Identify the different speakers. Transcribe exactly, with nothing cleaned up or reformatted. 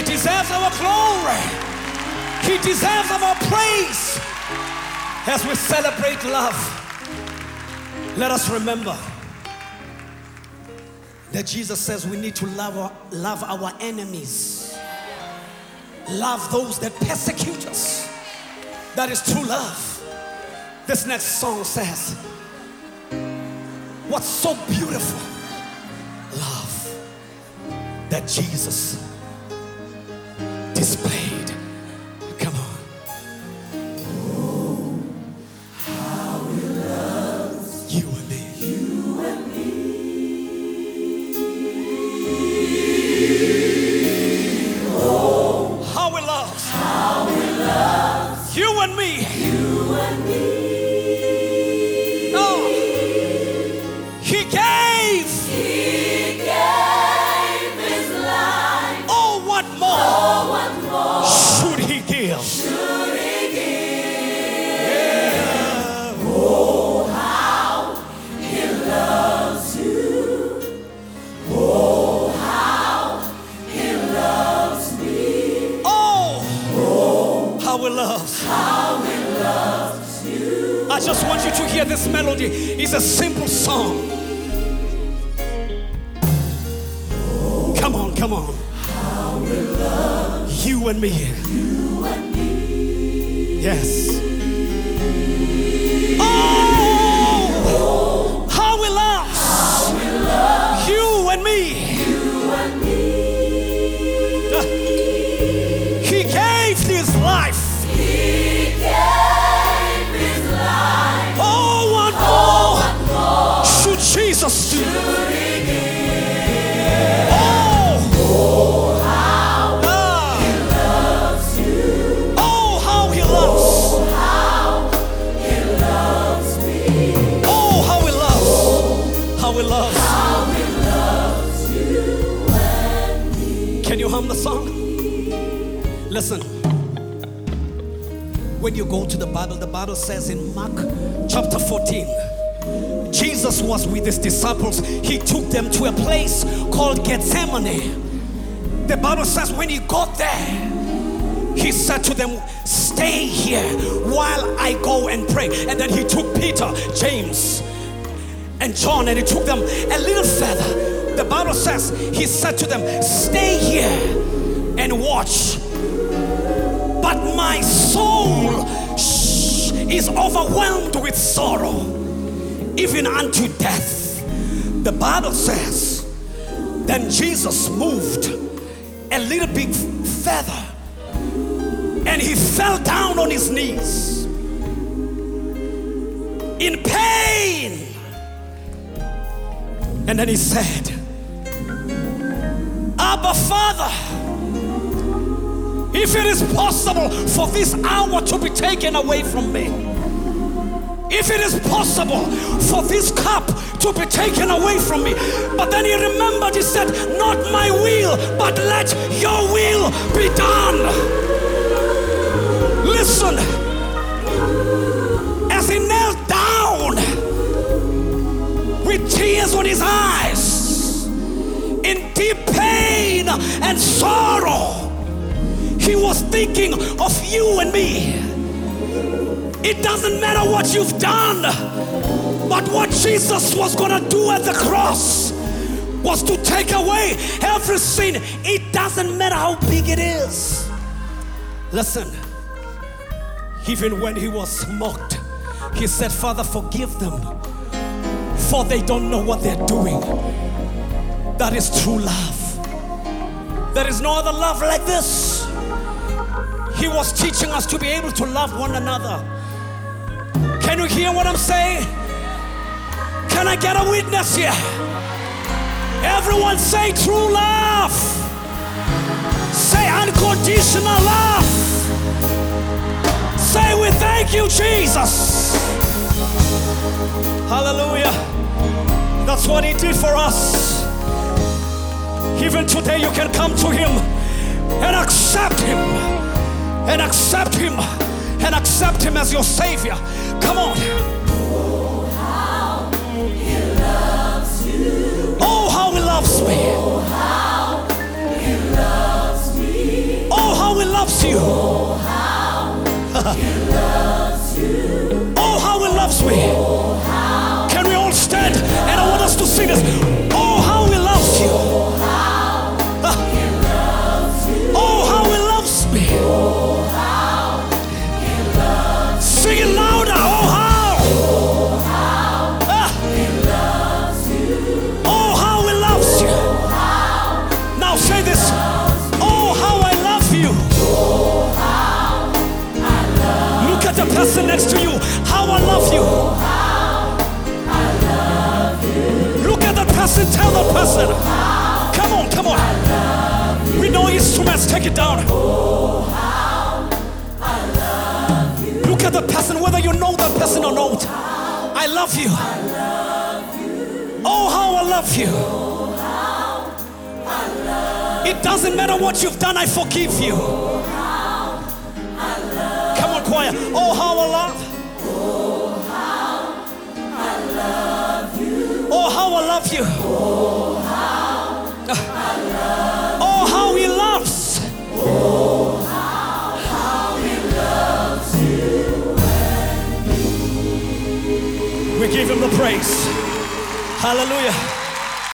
Speaker 1: deserves our glory. He deserves our praise. As we celebrate love, let us remember that Jesus says we need to love our, love our enemies. Love those that persecute us. That is true love. This next song says, what's so beautiful? Love that Jesus displayed. Come on.
Speaker 2: Oh, how he loves
Speaker 1: you and me.
Speaker 2: You and me.
Speaker 1: Oh, how he loves.
Speaker 2: How he loves
Speaker 1: you and me.
Speaker 2: You and me.
Speaker 1: Oh, he gave.
Speaker 2: He gave his life.
Speaker 1: Oh, what more?
Speaker 2: Oh, what more
Speaker 1: should he give?
Speaker 2: Should he give?
Speaker 1: Yeah.
Speaker 2: Oh, how he loves you. Oh, how he loves me.
Speaker 1: Oh, oh, how he loves.
Speaker 2: How he loves you.
Speaker 1: I just want you to hear this melody. It's a simple song. Come on, come on.
Speaker 2: How he loves
Speaker 1: you and me.
Speaker 2: You and me.
Speaker 1: Yes. Oh, how he loves.
Speaker 2: How he loves
Speaker 1: you and me.
Speaker 2: You and me.
Speaker 1: Uh, he gave his life.
Speaker 2: He gave his life.
Speaker 1: Oh, what
Speaker 2: Oh,
Speaker 1: more
Speaker 2: what more
Speaker 1: should Jesus do?
Speaker 2: should he give?
Speaker 1: Oh,
Speaker 2: Oh, how
Speaker 1: ah,
Speaker 2: he loves you.
Speaker 1: oh, how he loves.
Speaker 2: Oh, how he loves me.
Speaker 1: Oh, how he loves. How he loves.
Speaker 2: How he loves you and me.
Speaker 1: Can you hum the song? Listen. When you go to the Bible, the Bible says in Mark chapter fourteen, Jesus was with his disciples. He took them to a place called Gethsemane. The Bible says when he got there, he said to them, stay here while I go and pray. And then he took Peter, James, and John, and he took them a little further. The Bible says he said to them, stay here and watch. But my soul shh, is overwhelmed with sorrow, even unto death. The Bible says, then Jesus moved a little bit further, and he fell down on his knees in pain. And then he said, Abba, Father, if it is possible for this hour to be taken away from me, if it is possible for this cup to be taken away from me. But then he remembered, he said, not my will, but let your will be done. Listen, as he knelt down with tears on his eyes, in deep pain and sorrow, he was thinking of you and me. It doesn't matter what you've done, but what Jesus was gonna do at the cross was to take away every sin. It doesn't matter how big it is. Listen, even when he was mocked, he said, Father, forgive them, for they don't know what they're doing. That is true love. There is no other love like this. He was teaching us to be able to love one another. Can you hear what I'm saying? Can I get a witness here? Everyone say true love. Say unconditional love. Say we thank you, Jesus. Hallelujah. That's what he did for us. Even today you can come to him and accept him. And accept him. And accept him as your Savior. Come on.
Speaker 2: Oh, how he loves you.
Speaker 1: Oh, how he loves me.
Speaker 2: Oh, how he loves me.
Speaker 1: you. Oh, how he loves me. Can we all stand? And I want us to sing this. Oh, how he loves you. Oh, how he loves me. Sing it louder. Oh, how. Ah. Oh, how he loves you. Now say this. Oh, how I love you. Look at the person next to you. How I love you. Look at that person. Tell that person. Come on, come on. We know instruments. Take it down. Look at the person, whether you know that person or not. I love you. Oh, how I love you. It doesn't matter what you've done, I forgive you. Come on, choir. Oh, how I love. Oh, how I love you. Oh, how he loves. We give him the praise. Hallelujah.